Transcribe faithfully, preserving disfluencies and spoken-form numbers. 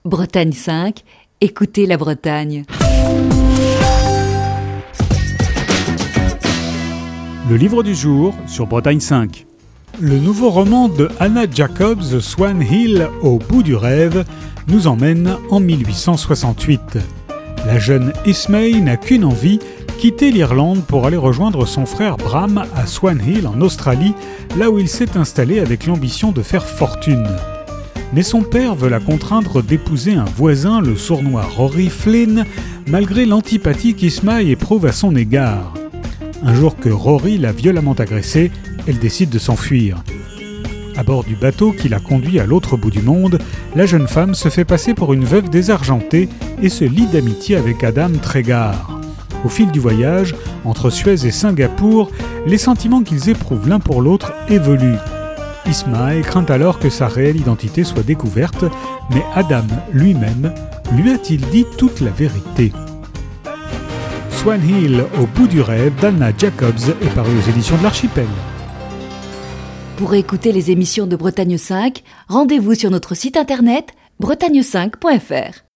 Bretagne cinq, écoutez la Bretagne. Le livre du jour sur Bretagne cinq. Le nouveau roman de Hannah Jacobs, Swan Hill, Au bout du rêve, nous emmène en mille huit cent soixante-huit. La jeune Ismay n'a qu'une envie, quitter l'Irlande pour aller rejoindre son frère Bram à Swan Hill en Australie, là où il s'est installé avec l'ambition de faire fortune. Mais son père veut la contraindre d'épouser un voisin, le sournois Rory Flynn, malgré l'antipathie qu'Ismay éprouve à son égard. Un jour que Rory l'a violemment agressée, elle décide de s'enfuir. À bord du bateau qui la conduit à l'autre bout du monde, la jeune femme se fait passer pour une veuve désargentée et se lie d'amitié avec Adam Tregar. Au fil du voyage, entre Suez et Singapour, les sentiments qu'ils éprouvent l'un pour l'autre évoluent. Ismay craint alors que sa réelle identité soit découverte, mais Adam lui-même lui a-t-il dit toute la vérité ? Swan Hill, Au bout du rêve d'Hannah Jacobs est paru aux éditions de l'Archipel. Pour écouter les émissions de Bretagne cinq, rendez-vous sur notre site internet bretagne cinq point f r.